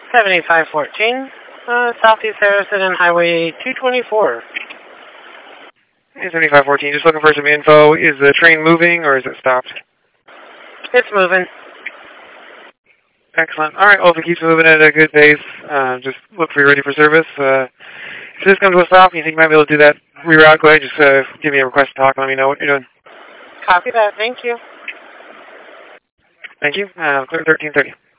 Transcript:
7514, Southeast Harrison and Highway 224. Hey, 7514, just looking for some info. Is the train moving or is it stopped? It's moving. Excellent. All right, well, if it keeps moving at a good pace, just look for you ready for service. If this comes to a stop and you think you might be able to do that reroute, go ahead, just give me a request to talk and let me know what you're doing. Copy that. Thank you. Thank you. Clear 1330.